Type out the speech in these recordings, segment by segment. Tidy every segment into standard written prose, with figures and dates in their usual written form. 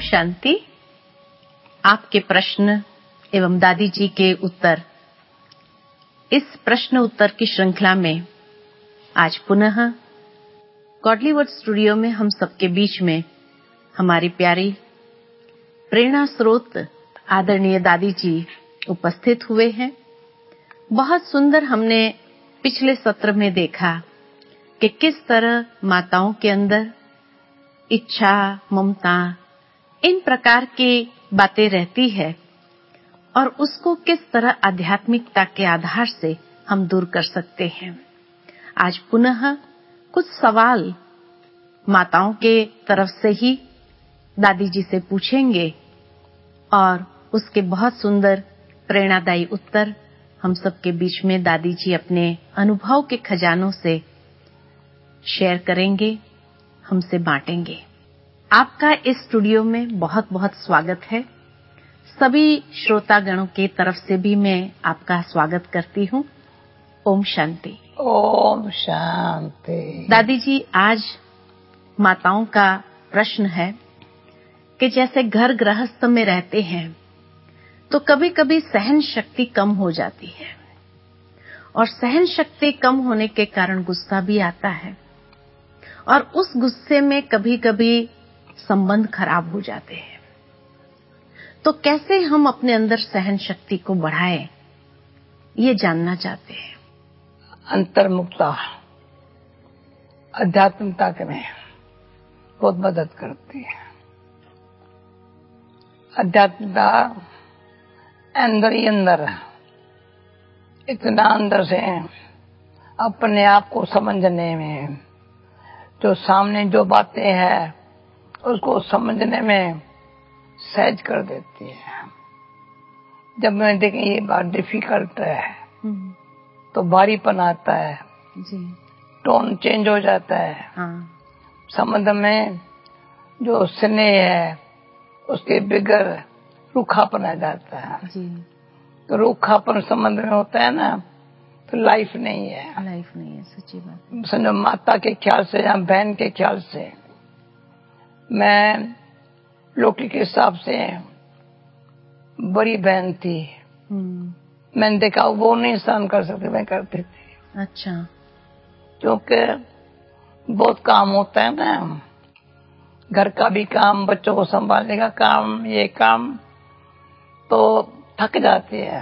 शांति। आपके प्रश्न एवं दादी जी के उत्तर, इस प्रश्न उत्तर की श्रृंखला में आज पुनः गॉडली वर्ड स्टूडियो में हम सबके बीच में हमारी प्यारी प्रेरणा स्रोत आदरणीय दादी जी उपस्थित हुए हैं। बहुत सुंदर हमने पिछले सत्र में देखा कि किस तरह माताओं के अंदर इच्छा, ममता, इन प्रकार की बातें रहती है और उसको किस तरह आध्यात्मिकता के आधार से हम दूर कर सकते हैं। आज पुनः कुछ सवाल माताओं के तरफ से ही दादी जी से पूछेंगे और उसके बहुत सुंदर प्रेरणादायी उत्तर हम सबके बीच में दादी जी अपने अनुभव के खजानों से शेयर करेंगे, हमसे बांटेंगे। आपका इस स्टूडियो में बहुत बहुत स्वागत है। सभी श्रोतागणों के तरफ से भी मैं आपका स्वागत करती हूँ। ओम शांति। ओम शांति। दादी जी, आज माताओं का प्रश्न है कि जैसे घर गृहस्थ में रहते हैं तो कभी कभी सहन शक्ति कम हो जाती है और सहन शक्ति कम होने के कारण गुस्सा भी आता है और उस गुस्से में कभी कभी संबंध खराब हो जाते हैं। तो कैसे हम अपने अंदर सहन शक्ति को बढ़ाएं, ये जानना चाहते हैं। अंतर्मुखता आध्यात्मिकता के में बहुत मदद करती है। आध्यात्मिकता अंदर ही अंदर इतना अंदर से अपने आप को समझने में, जो सामने जो बातें हैं उसको समझने में सहज कर देती है। जब मैं देखें ये बात डिफिकल्ट है तो भारीपन आता है जी, टोन चेंज हो जाता है। हाँ, संबंध में जो स्नेह है उसके बगैर रूखापन आ जाता है जी। तो रूखापन संबंध में होता है ना तो लाइफ नहीं है। लाइफ नहीं है, सच्ची बात है। समझो माता के ख्याल से या बहन के ख्याल से, मैं लौकिक के हिसाब से बड़ी बहन थी, मैंने देखा वो नहीं सहन कर सकती, मैं करती थी। अच्छा। क्योंकि बहुत काम होता है ना, घर का भी काम, बच्चों को संभालने का काम, ये काम, तो थक जाती है।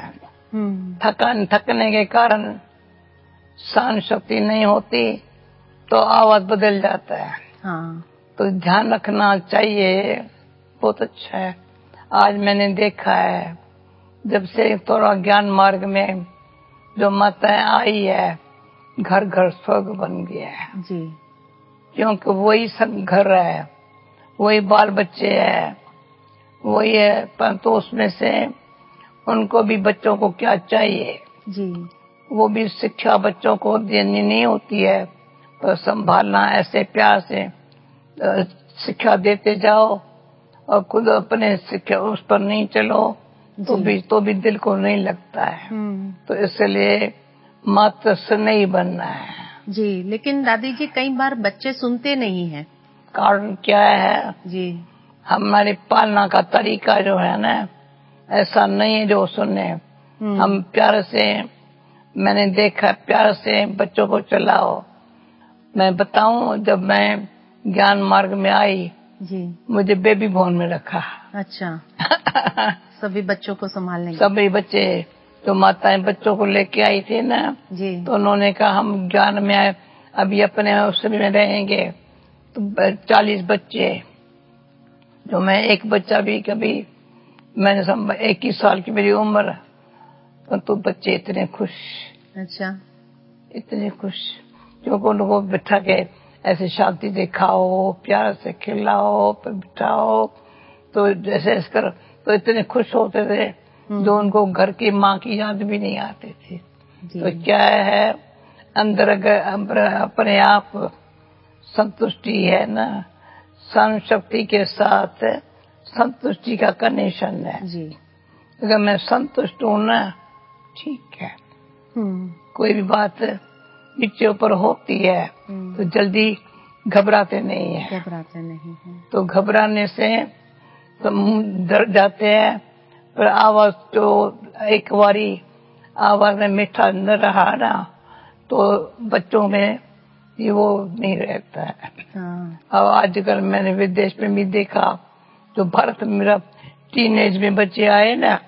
थकने के कारण सहन शक्ति नहीं होती तो आवाज बदल जाता है। हाँ। तो ध्यान रखना चाहिए। बहुत अच्छा है। आज मैंने देखा है जब से थोड़ा ज्ञान मार्ग में जो माताएं आई है, घर घर स्वर्ग बन गया है जी। क्योंकि वही सब घर है, वही बाल बच्चे है, वही है। परंतु उसमें से उनको भी बच्चों को क्या चाहिए जी, वो भी शिक्षा बच्चों को देनी नहीं होती है, तो संभालना ऐसे प्यार से शिक्षा देते जाओ और खुद अपने शिक्षा उस पर नहीं चलो तो भी दिल को नहीं लगता है। तो इसलिए मात्र से नहीं बनना है। जी, लेकिन दादी जी कई बार बच्चे सुनते नहीं हैं। कारण क्या है जी, हमारे पालना का तरीका जो है ना ऐसा नहीं है जो सुने। हम प्यार से, मैंने देखा प्यार से बच्चों को चलाओ। मैं बताऊं, जब मैं ज्ञान मार्ग में आई जी, मुझे बेबी बोन में रखा। अच्छा। सभी बच्चों को संभालने, सभी बच्चे जो माताएं बच्चों को लेके आई थी ना जी, तो उन्होंने कहा हम ज्ञान में आए, अभी अपने उसमें रहेंगे। तो 40 बच्चे, जो मैं एक बच्चा भी कभी, मैंने 21 साल की मेरी उम्र, तो बच्चे इतने खुश। अच्छा। इतने खुश क्योंकि उनको बिठा के ऐसे शांति से खाओ, प्यार से खिलाओ, बिठाओ, तो जैसे इस कर तो इतने खुश होते थे जो उनको घर की माँ की याद भी नहीं आती थी। तो क्या है अंदर अपने आप संतुष्टि है ना, सहन शक्ति के साथ संतुष्टि का कनेक्शन है जी। अगर मैं संतुष्ट हूं ना, ठीक है। कोई भी बात नीचे ऊपर होती है तो जल्दी घबराते नहीं है। घबराते नहीं है। तो घबराने से तो डर जाते हैं। पर आवाज तो एक बारी आवाज में मीठा न रहा ना तो बच्चों में ये वो नहीं रहता है। अब आजकल मैंने विदेश में भी देखा, जो भारत में मेरा टीनेज में बच्चे आए ना,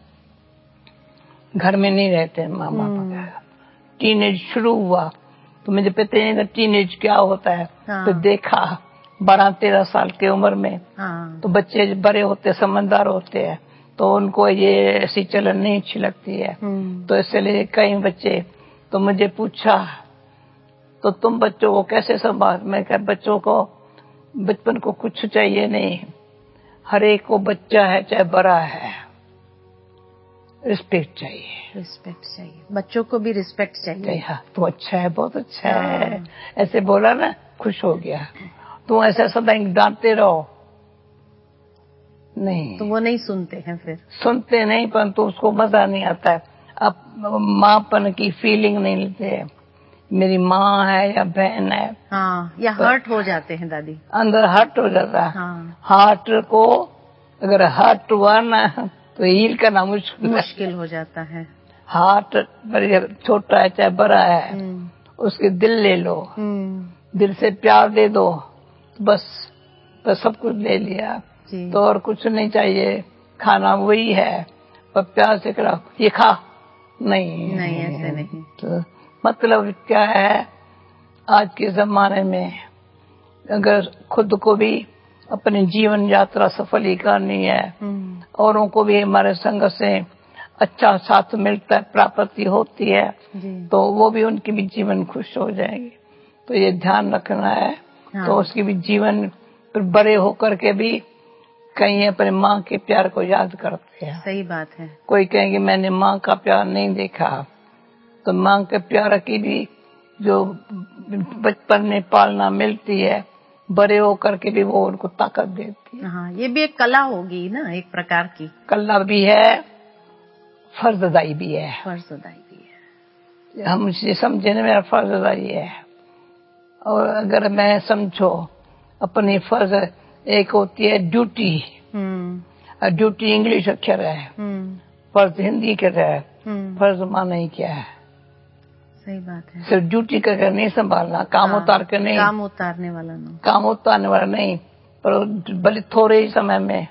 घर में नहीं रहते माँ बाप का। टीनेज शुरू हुआ तो मुझे पता नहीं था टीनेज क्या होता है। तो देखा 12-13 साल की उम्र में तो बच्चे बड़े होते समझदार होते हैं, तो उनको ये ऐसी चलन नहीं अच्छी लगती है। तो इसलिए कई बच्चे तो मुझे पूछा, तो तुम बच्चों को कैसे संभाल? मैं कहा बच्चों को बचपन को कुछ चाहिए नहीं, हर एक को बच्चा है चाहे बड़ा है, रिस्पेक्ट चाहिए। रिस्पेक्ट चाहिए, बच्चों को भी रिस्पेक्ट चाहिए। हाँ, तो अच्छा है, बहुत अच्छा है। ऐसे बोला ना, खुश हो गया। तुम ऐसा सदा डांटते रहो नहीं, तो वो नहीं सुनते हैं, फिर सुनते नहीं, परंतु उसको मजा नहीं आता है। अब माँपन की फीलिंग नहीं लेते, मेरी माँ है या बहन है। या हर्ट हो जाते हैं दादी, अंदर हर्ट हो जाता है। हार्ट को अगर हर्ट हुआ ना तो हील करना मुश्किल हो जाता है। हार्ट छोटा है चाहे बड़ा है, उसके दिल ले लो, दिल से प्यार दे दो, बस सब कुछ ले लिया। तो और कुछ नहीं चाहिए। खाना वही है, पर प्यार से करा, ये खा नहीं ऐसे नहीं। तो मतलब क्या है, आज के जमाने में अगर खुद को भी अपनी जीवन यात्रा सफल ही करनी है, औरों को भी हमारे संग से अच्छा साथ मिलता है, प्राप्ति होती है, तो वो भी उनकी भी जीवन खुश हो जाएगी। तो ये ध्यान रखना है। तो उसकी भी जीवन फिर बड़े होकर के भी कहीं अपने माँ के प्यार को याद करते हैं। सही बात है। कोई कहेंगे मैंने माँ का प्यार नहीं देखा, तो माँ के प्यार की भी जो बचपन में पालना मिलती है, बड़े होकर के भी वो उनको ताकत देती है। ये भी एक कला होगी ना, एक प्रकार की कला भी है, फर्जदाई भी है। फर्जदाई भी है। हम इसे समझे ना, मेरा फर्जदाई है। और अगर मैं समझो अपनी फर्ज, एक होती है ड्यूटी, ड्यूटी इंग्लिश अक्षर है, फर्ज हिंदी के है, फर्ज माना ही क्या है। सही बात है। सिर्फ ड्यूटी करके नहीं संभालना, काम उतार के नहीं, काम उतारने वाला नहीं, काम उतारने वाला नहीं। पर भले थोड़े ही समय में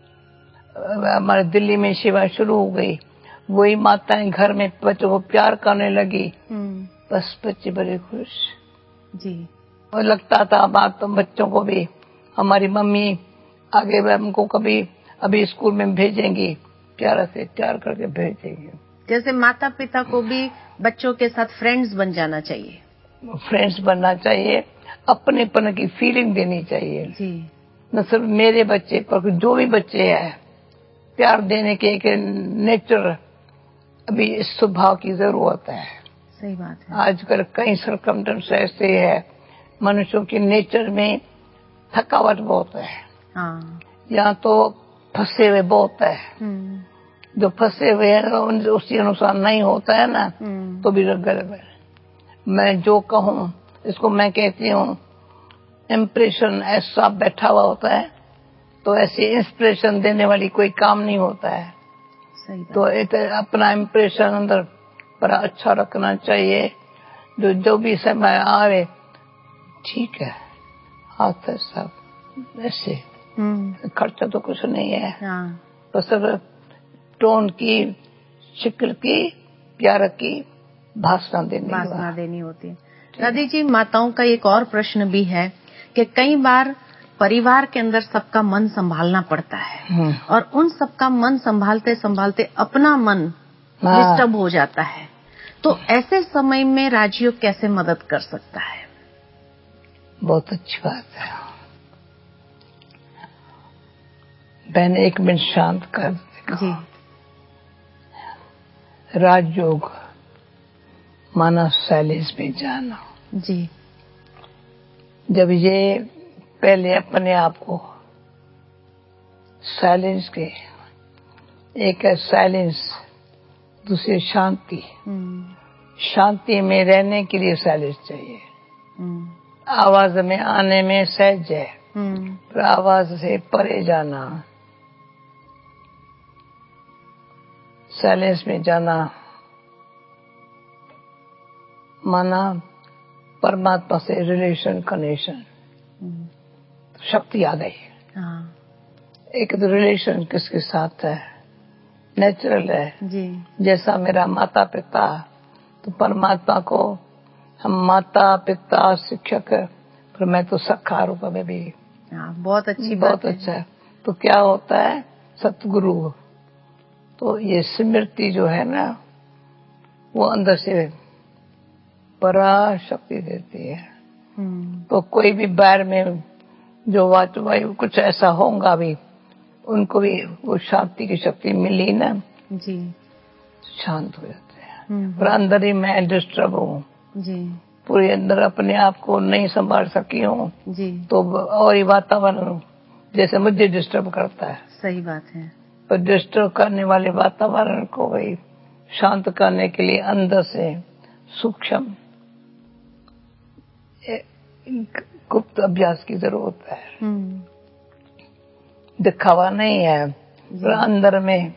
हमारे दिल्ली में सेवा शुरू हो गई, वही माताएं घर में बच्चों को प्यार करने लगी, बस बच्चे बड़े खुश जी। और लगता था बात तो बच्चों को भी हमारी मम्मी आगे हमको कभी अभी स्कूल में भेजेंगी, प्यार से प्यार करके भेजेंगे। जैसे माता पिता को भी बच्चों के साथ फ्रेंड्स बन जाना चाहिए, फ्रेंड्स बनना चाहिए, अपनेपन की फीलिंग देनी चाहिए जी। न सिर्फ मेरे बच्चे पर जो भी बच्चे हैं, प्यार देने के एक नेचर अभी इस स्वभाव की जरूरत है। सही बात है। आजकल कई सरकमस्टेंस ऐसे है, मनुष्यों के नेचर में थकावट बहुत है। यहाँ तो फंसे हुए बहुत है। जो फंसे हुए हैं उसी अनुसार नहीं होता है ना, तो भी गलत है। मैं जो कहूँ इसको मैं कहती हूँ इम्प्रेशन ऐसा बैठा हुआ होता है, तो ऐसे इंस्पिरेशन देने वाली कोई काम नहीं होता है। सही बात। तो एक अपना इम्प्रेशन अंदर बड़ा अच्छा रखना चाहिए। जो भी समय आवे ठीक है, हाथ है सब ऐसे, खर्चा तो कुछ नहीं है। तो सब टोन की, शिकल की, प्यार की भाषा देनी होती है। दादी जी, माताओं का एक और प्रश्न भी है कि कई बार परिवार के अंदर सबका मन संभालना पड़ता है, और उन सबका मन संभालते संभालते अपना मन डिस्टर्ब हो जाता है, तो ऐसे समय में राजयोग कैसे मदद कर सकता है? बहुत अच्छी बात है बहन, एक मिनट शांत कर जी। राजयोग माना साइलेंस में जाना जी। जब ये पहले अपने आप को साइलेंस के, एक है साइलेंस, दूसरी शांति। शांति में रहने के लिए साइलेंस चाहिए। आवाज में आने में सहज है, पर आवाज से परे जाना साइलेंस में जाना माना परमात्मा से रिलेशन कनेक्शन, शक्ति आ गई। हाँ एक तो रिलेशन किसके साथ है, नेचुरल है जी। जैसा मेरा माता पिता, तो परमात्मा को हम माता पिता शिक्षक, पर मैं तो सखा रूप में भी। हाँ बहुत अच्छी बात बहुत अच्छा है। तो क्या होता है सतगुरु, तो ये स्मृति जो है ना वो अंदर से बड़ा शक्ति देती है। तो कोई भी बैर में जो वायु कुछ ऐसा होगा भी, उनको भी वो शांति की शक्ति मिली ना जी, शांत हो जाते हैं। पर अंदर ही मैं डिस्टर्ब हूँ जी, पूरे अंदर अपने आप को नहीं संभाल सकी हूँ जी, तो और ही वातावरण जैसे मुझे डिस्टर्ब करता है। सही बात है। पर डिस्टर्ब करने वाले वातावरण को वही शांत करने के लिए अंदर से सूक्ष्म गुप्त अभ्यास की जरूरत है। दिखावा नहीं है, पर अंदर में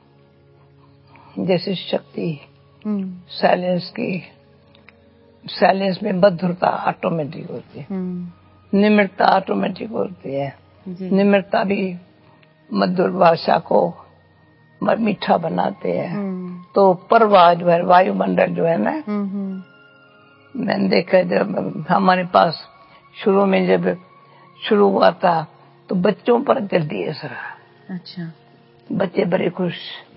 जैसे शक्ति साइलेंस की, साइलेंस में मधुरता ऑटोमेटिक होती है, निम्रता ऑटोमेटिक होती है। निम्रता भी मधुर भाषा को मीठा बनाते हैं। तो परवाह जो है वायुमंडल जो है ना, मैंने देखा जब हमारे पास शुरू में जब शुरू हुआ था तो बच्चों पर जल्दी असर। अच्छा, बच्चे बड़े खुश,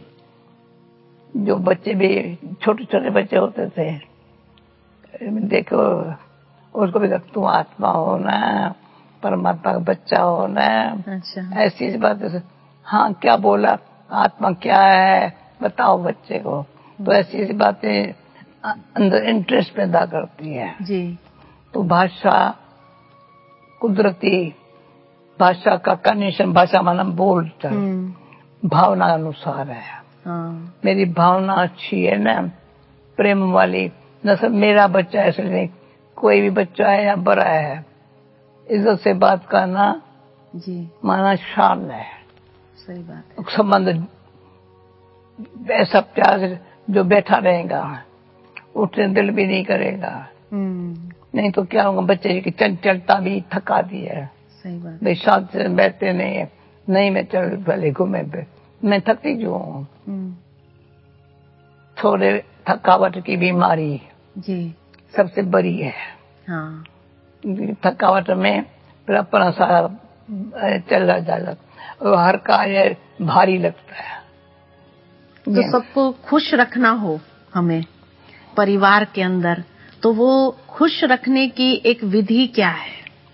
जो बच्चे भी छोटे छोटे बच्चे होते थे, देखो उसको भी तू आत्मा हो ना, परमात्मा का बच्चा हो ना। अच्छा, ऐसी बात है। हाँ क्या बोला, आत्मा क्या है बताओ बच्चे को। तो ऐसी बातें अंदर इंटरेस्ट पैदा करती है जी। तो भाषा कुदरती भाषा का कनेक्शन, भाषा माना बोलता भावना अनुसार है। हाँ। मेरी भावना अच्छी है ना, प्रेम वाली, न सब मेरा बच्चा है ऐसे नहीं, कोई भी बच्चा है या बड़ा है, इज्जत से बात करना जी, माना शान है। सही बात है। संबंध ऐसा प्यार जो बैठा रहेगा, उठने दिल भी नहीं करेगा। नहीं तो क्या होगा, बच्चे की चंचलता भी थका दी है। सही बात। भाई शांत से बैठते नहीं है, नहीं मैं चल पहले घूमे पे, मैं थकती जो हूँ। थोड़े थकावट की बीमारी जी सबसे बड़ी है। हाँ। थकावट में फिर अपना सारा चल जाएगा और हर कार्य भारी लगता है। तो सबको खुश रखना हो हमें परिवार के अंदर, तो वो खुश रखने की एक विधि क्या है?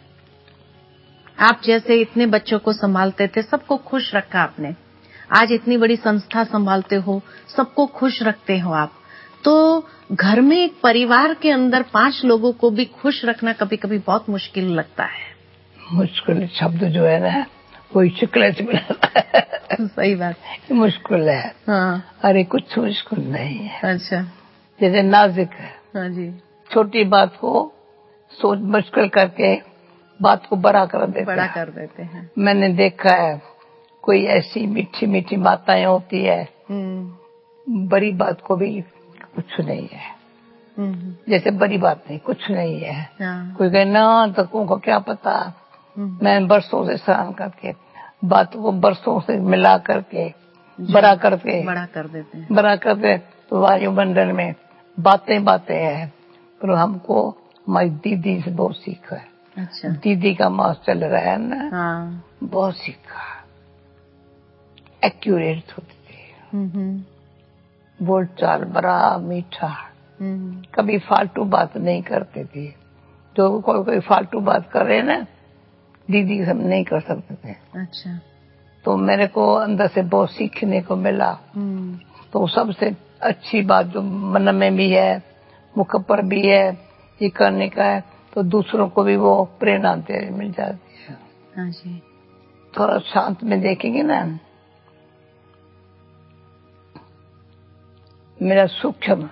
आप जैसे इतने बच्चों को संभालते थे, सबको खुश रखा आपने, आज इतनी बड़ी संस्था संभालते हो, सबको खुश रखते हो आप, तो घर में एक परिवार के अंदर 5 लोगों को भी खुश रखना कभी कभी बहुत मुश्किल लगता है। मुश्किल शब्द जो है ना कोई शिकले से मिला सही बात। मुश्किल है। हाँ। अरे कुछ मुश्किल नहीं है। अच्छा। जैसे नाजुक है। हाँ जी। छोटी बात को सोच मुश्किल करके बात को बड़ा कर देते हैं। मैंने देखा है कोई ऐसी मीठी मीठी बातें होती है, बड़ी बात को भी कुछ नहीं है। जैसे बड़ी बात नहीं, कुछ नहीं है। हाँ। कोई कहे ना तकों को क्या पता, मैं बरसों से सहन करके बात को बरसों से मिला करके बड़ा कर देते हैं। बड़ा करते तो वायुमंडल में बातें हैं, पर हमको हमारी दीदी से बहुत सीखा है। अच्छा। दीदी का मास चल रहा है ना। हाँ। बहुत सीखा, एक्यूरेट होती थी, बोल चाल बड़ा मीठा, कभी फालतू बात नहीं करती थी। जो कोई फालतू बात करे ना, दीदी हम नहीं कर सकते थे। अच्छा। तो मेरे को अंदर से बहुत सीखने को मिला। तो सबसे अच्छी बात जो मन में भी है, मुख पर भी है, ये करने का है, तो दूसरों को भी वो प्रेरणा दे मिल जाती है। हाँ जी। थोड़ा शांत में देखेंगे ना, मेरा सूक्ष्म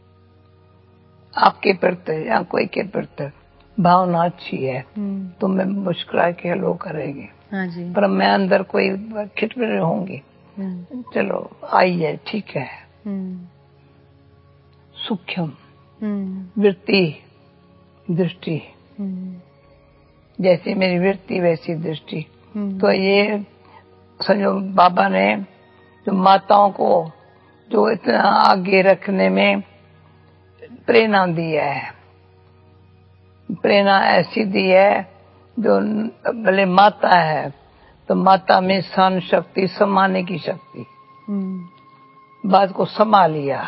आपके प्रति या कोई के प्रति भावना अच्छी है तो मैं मुस्कुरा के हेलो करेंगे। हाँ जी। पर मैं अंदर कोई खिटपिट होंगी चलो आई है, ठीक है। सूक्ष्म वृत्ति दृष्टि, जैसी मेरी वृत्ति वैसी दृष्टि। तो ये समझो बाबा ने जो माताओं को जो इतना आगे रखने में प्रेरणा दी है, प्रेरणा ऐसी दी है जो भले माता है तो माता में सहन शक्ति, समाने की शक्ति, बात को समा लिया।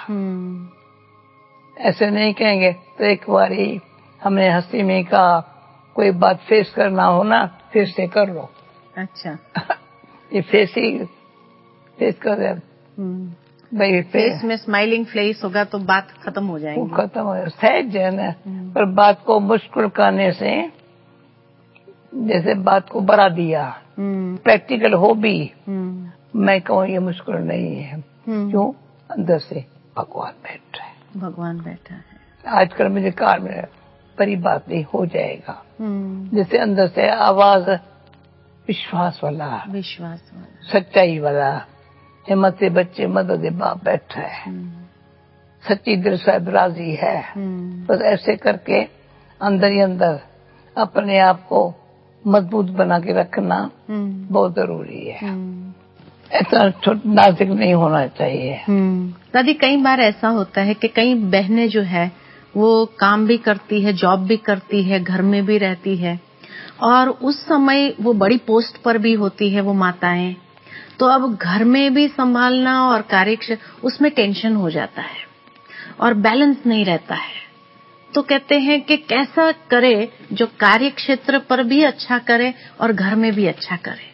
ऐसे नहीं कहेंगे तो एक बारी हमने हंसी में कहा कोई बात फेस करना हो ना फेस से कर लो। अच्छा ये फेस ही फेस कर दे भाई, फेस में स्माइलिंग फेस होगा तो बात खत्म हो जाएगी, खत्म हो जाए, सहज है ना। पर बात को मुश्किल करने से जैसे बात को बढ़ा दिया, प्रैक्टिकल हो भी मैं कहूँ ये मुश्किल नहीं है। क्यों? अंदर से भगवान बैठा है, भगवान बैठा है। आजकल मुझे कार में बड़ी बात नहीं हो जाएगा। जैसे अंदर से आवाज विश्वास वाला, सच्चाई वाला, हिम्मत से बच्चे मदद बाप बैठा है, सच्ची दिल साहब राजी है। बस ऐसे करके अंदर ही अंदर अपने आप को मजबूत बना के रखना बहुत जरूरी है। इतना नाजुक नहीं होना चाहिए। दादी कई बार ऐसा होता है कि कई बहनें जो है वो काम भी करती है, जॉब भी करती है, घर में भी रहती है और उस समय वो बड़ी पोस्ट पर भी होती है वो माताएं, तो अब घर में भी संभालना और कार्यक्षेत्र उसमें टेंशन हो जाता है और बैलेंस नहीं रहता है। तो कहते हैं कि कैसा करे जो कार्यक्षेत्र पर भी अच्छा करे और घर में भी अच्छा करे।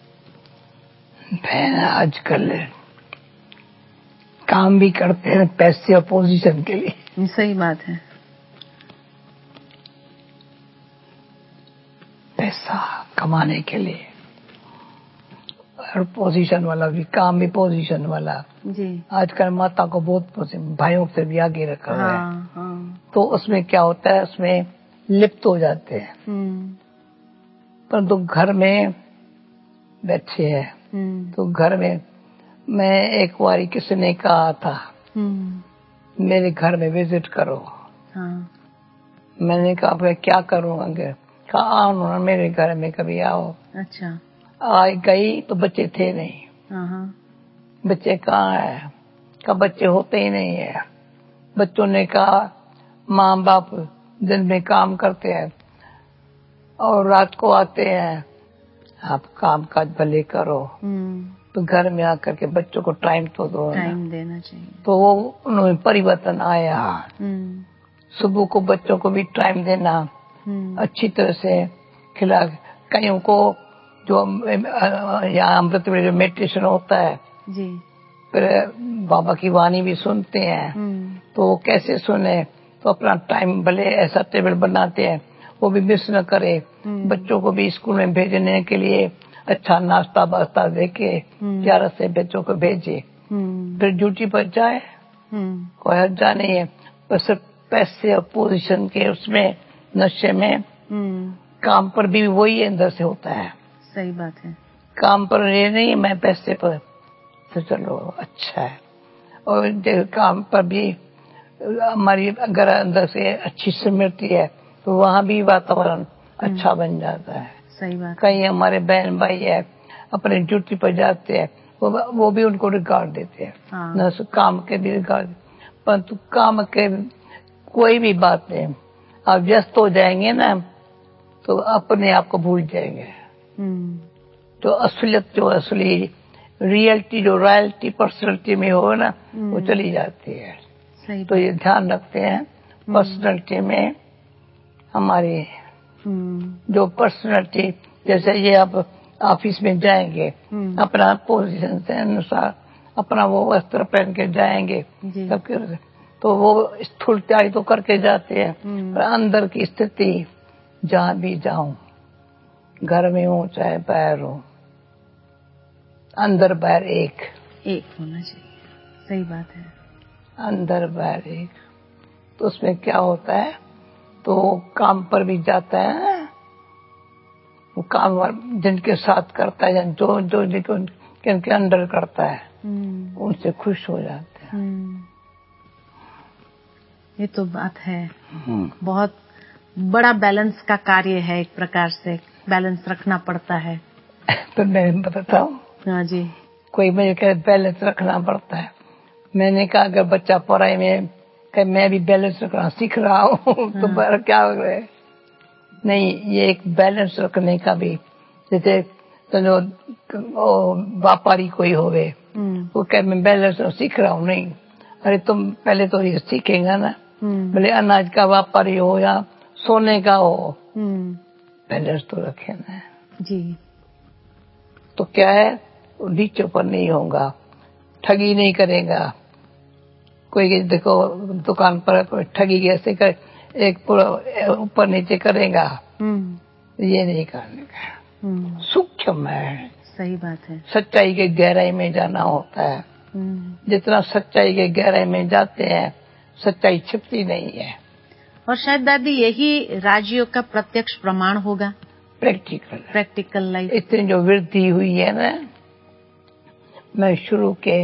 बहन आजकल काम भी करते हैं पैसे और पोजीशन के लिए। सही बात है। पैसा कमाने के लिए और पोजीशन वाला भी, काम भी पोजीशन वाला जी। आजकल माता को बहुत भाइयों से भी आगे रखा हुआ है। हाँ। तो उसमें क्या होता है, उसमें लिप्त हो जाते हैं। परंतु घर में बैठे हैं तो घर में मैं एक बारी किसी ने कहा था मेरे घर में विजिट करो। हाँ। मैंने कहा मैं क्या करूँगा? कहा आओ ना मेरे घर में कभी आओ। अच्छा। आई गई तो बच्चे थे नहीं। हाँ। बच्चे कहाँ है? कहा बच्चे होते ही नहीं है। बच्चों ने कहा माँ बाप दिन में काम करते हैं और रात को आते हैं, आप काम काज भले करो तो घर में आकर के बच्चों को टाइम तो दो, टाइम देना चाहिए। तो वो उन्होंने परिवर्तन आया। सुबह को बच्चों को भी टाइम देना, अच्छी तरह से खिला। कईयों को जो यहाँ अमृत में जो मेडिटेशन होता है जी, फिर बाबा की वाणी भी सुनते हैं तो वो कैसे सुने, तो अपना टाइम भले ऐसा टेबल बनाते हैं वो भी मिस न करे। बच्चों को भी स्कूल में भेजने के लिए अच्छा नाश्ता वास्ता देके प्यार से बच्चों को भेजे, फिर ड्यूटी पर जाए। कोई हर्जा नहीं है, बस पैसे और पोजीशन के उसमें नशे में काम पर भी वही अंदर से होता है। सही बात है। काम पर ये नहीं मैं पैसे पर, तो चलो अच्छा है। और काम पर भी हमारी अगर अंदर से अच्छी स्मृति है तो वहाँ भी वातावरण अच्छा बन जाता है। सही बात। कई हमारे बहन भाई है अपने ड्यूटी पर जाते हैं वो भी उनको रिकॉर्ड देते हैं। हाँ। न काम के भी रिकॉर्ड, परंतु काम के कोई भी बात नहीं, आप व्यस्त हो जाएंगे ना तो अपने आप को भूल जाएंगे। तो असलियत जो असली रियलिटी जो रॉयल्टी पर्सनैलिटी में हो ना वो चली जाती है। सही। तो ये ध्यान रखते हैं पर्सनैलिटी में हमारी जो पर्सनैलिटी, जैसे ये आप ऑफिस में जाएंगे अपना पोजीशन से अनुसार अपना वो वस्त्र पहन के जाएंगे सबके, तो वो स्थूलताई तो करके जाते हैं पर अंदर की स्थिति जहाँ भी जाऊं, घर में हो चाहे बाहर हो, अंदर बाहर एक होना चाहिए। सही बात है। अंदर बाहर एक, तो उसमें क्या होता है, तो काम पर भी जाता है, वो काम जिनके साथ करता है जो जो कि उनके अंडर करता है, उनसे खुश हो जाते हैं। ये तो बात है, बहुत बड़ा बैलेंस का कार्य है, एक प्रकार से बैलेंस रखना पड़ता है। तो मैं बताता हूँ। हाँ जी। कोई मुझे कहे बैलेंस रखना पड़ता है, मैंने कहा अगर बच्चा पढ़ाई में कहे मैं भी बैलेंस रखना सीख रहा हूँ तो पर क्या हो गए? नहीं, ये एक बैलेंस रखने का भी, जैसे तो जो व्यापारी कोई होवे वो कहे मैं बैलेंस सीख रहा हूँ, नहीं, अरे तुम पहले तो ये सीखेगा ना, भले अनाज का व्यापारी हो या सोने का हो, बैलेंस तो रखे ना जी। तो क्या है, नीचे ऊपर नहीं होगा, ठगी नहीं करेगा। कोई देखो दुकान पर कोई ठगी कैसे कर, एक पूरा ऊपर नीचे करेगा, ये नहीं करने का। सूक्ष्म है, सही बात है। सच्चाई के गहराई में जाना होता है। जितना सच्चाई के गहराई में जाते हैं, सच्चाई छिपती नहीं है। और शायद दादी यही राजयोग का प्रत्यक्ष प्रमाण होगा, प्रैक्टिकल लाइफ। इतनी जो वृद्धि हुई है ना, मैं शुरू के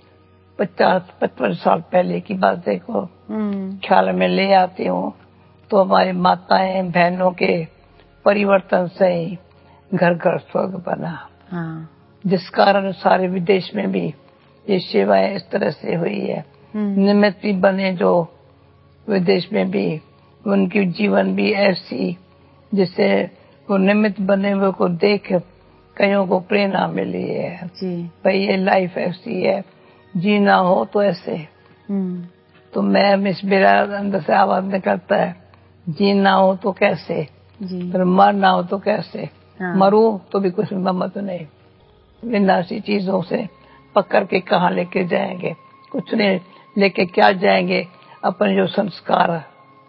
50-55 साल पहले की बातें को ख्याल में ले आती हूँ, तो हमारी माताएं बहनों के परिवर्तन से ही घर घर स्वर्ग बना। जिस कारण सारे विदेश में भी ये सेवाएं इस तरह से हुई है। निमित्त बने जो विदेश में भी, उनकी जीवन भी ऐसी जिससे वो निमित्त बने हुए को देख कईयों को प्रेरणा मिली है भाई ये लाइफ ऐसी है, जीना हो तो ऐसे। तो मैं मेरा अंदर से आवाज निकलता है, जीना हो तो कैसे, फिर मरना हो तो कैसे। मरूं तो भी कुछ मत नहीं, विनाशी चीजों से पकड़ के कहाँ लेके जाएंगे, कुछ नहीं लेके क्या जाएंगे। अपने जो संस्कार,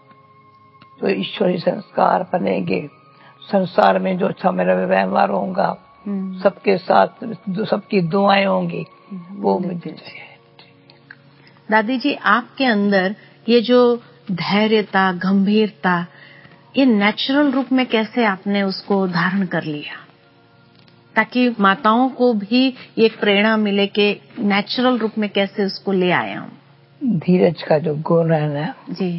तो ईश्वरी संस्कार बनेंगे, संसार में जो अच्छा मेरा व्यवहार होगा, सबके साथ जो सबकी दुआएं होंगी, वो मुझे चाहिए। दादी जी, आपके अंदर ये जो धैर्यता, गंभीरता, ये नेचुरल रूप में कैसे आपने उसको धारण कर लिया, ताकि माताओं को भी एक प्रेरणा मिले कि नेचुरल रूप में कैसे उसको ले आया हूँ? धीरज का जो गुण है ना जी,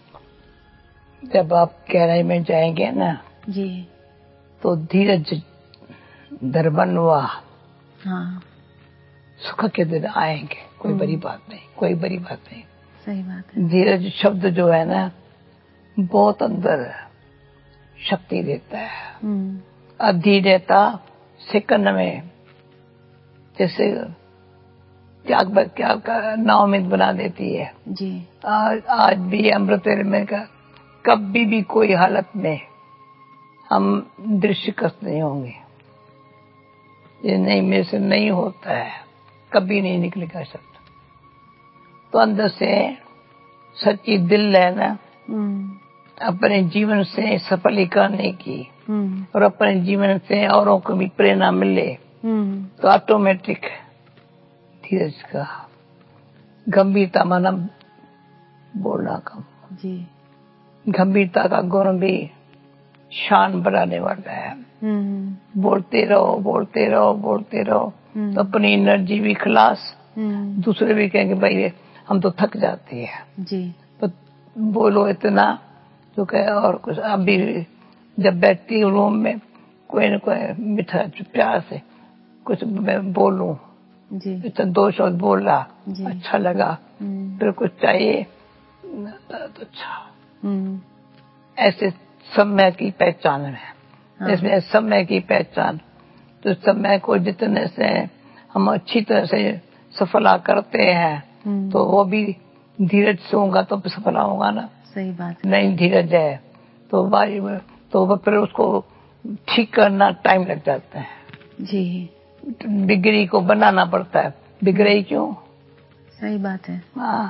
जब आप गहराई में जाएंगे ना जी, तो धीरज दरबनवा, हाँ, सुख के दिन आएंगे। कोई बड़ी बात नहीं, कोई बड़ी बात नहीं। सही बात है। धीरज शब्द जो है ना, बहुत अंदर शक्ति देता है। अधीरता सेकंड में जैसे त्याग का नाउमीद बना देती है जी। आज भी अमृत में का कभी भी कोई हालत में हम दृश्यकस्त नहीं होंगे। ये नहीं, मेरे से नहीं होता है, कभी नहीं निकलेगा शब्द। तो अंदर से सच्ची दिल है ना, अपने जीवन से सफल करने की और अपने जीवन से औरों को भी प्रेरणा मिले, तो ऑटोमेटिक धीरज का, गंभीरता माना बोलना कम जी, गंभीरता का गुण भी शान बढ़ाने वाला है। बोलते रहो, बोलते रहो, बोलते रहो, तो अपनी एनर्जी भी खलास, दूसरे भी कहेंगे भाई हम तो थक जाते हैं जी, तो बोलो इतना जो कहे। और कुछ अभी जब बैठती हूँ रूम में, कोई न कोई मीठा प्यार से कुछ मैं बोलूं, इतना 2 शब्द बोला, अच्छा लगा, फिर कुछ चाहिए तो अच्छा। ऐसे समय की पहचान है। इसमें समय की पहचान, तो समय को जितने से हम अच्छी तरह से सफला करते हैं, तो वो भी धीरज से होगा तो सफला होगा ना। सही बात। नहीं धीरज है तो तो फिर उसको ठीक करना टाइम लग जाता है जी। बिगड़ी को बनाना पड़ता है, बिगड़े क्यों। सही बात है।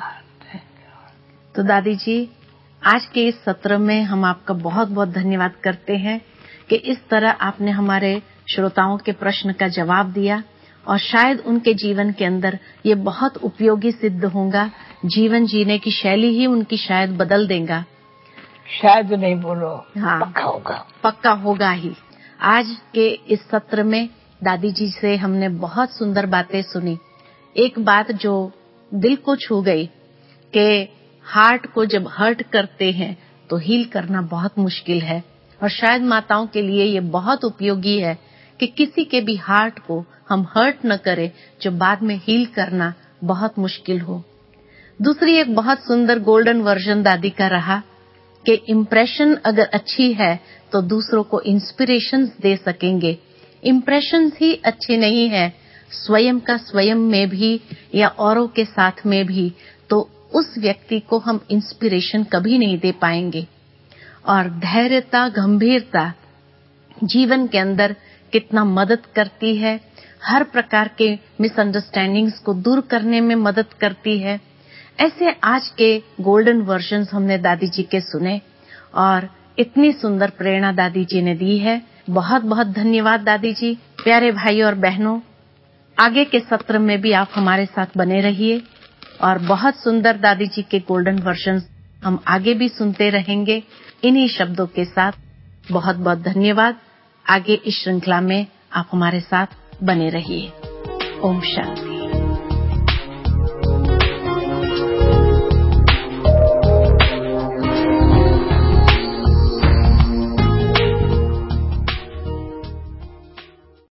तो दादी जी, आज के इस सत्र में हम आपका बहुत बहुत धन्यवाद करते हैं कि इस तरह आपने हमारे श्रोताओं के प्रश्न का जवाब दिया, और शायद उनके जीवन के अंदर ये बहुत उपयोगी सिद्ध होगा। जीवन जीने की शैली ही उनकी शायद बदल देगा। शायद नहीं बोलो, हाँ, पक्का होगा, पक्का होगा ही। आज के इस सत्र में दादी जी से हमने बहुत सुंदर बातें सुनी। एक बात जो दिल को छू गई कि हार्ट को जब हर्ट करते हैं तो हील करना बहुत मुश्किल है, और शायद माताओं के लिए ये बहुत उपयोगी है कि किसी के भी हार्ट को हम हर्ट न करें जो बाद में हील करना बहुत मुश्किल हो। दूसरी एक बहुत सुंदर गोल्डन वर्जन दादी का रहा कि इम्प्रेशन अगर अच्छी है तो दूसरों को इंस्पिरेशंस दे सकेंगे। इम्प्रेशंस ही अच्छे नहीं है स्वयं का स्वयं में भी या औरों के साथ में भी, तो उस व्यक्ति को हम इंस्पिरेशन कभी नहीं दे पाएंगे। और धैर्यता, गंभीरता जीवन के अंदर कितना मदद करती है, हर प्रकार के मिसअंडरस्टैंडिंग्स को दूर करने में मदद करती है। ऐसे आज के गोल्डन वर्जन्स हमने दादी जी के सुने और इतनी सुंदर प्रेरणा दादी जी ने दी है। बहुत बहुत धन्यवाद दादी जी। प्यारे भाइयों और बहनों, आगे के सत्र में भी आप हमारे साथ बने रहिए और बहुत सुंदर दादी जी के गोल्डन वर्जन्स हम आगे भी सुनते रहेंगे। इन्हीं शब्दों के साथ बहुत बहुत धन्यवाद। आगे इस श्रृंखला में आप हमारे साथ बने रहिए। ओम शांति।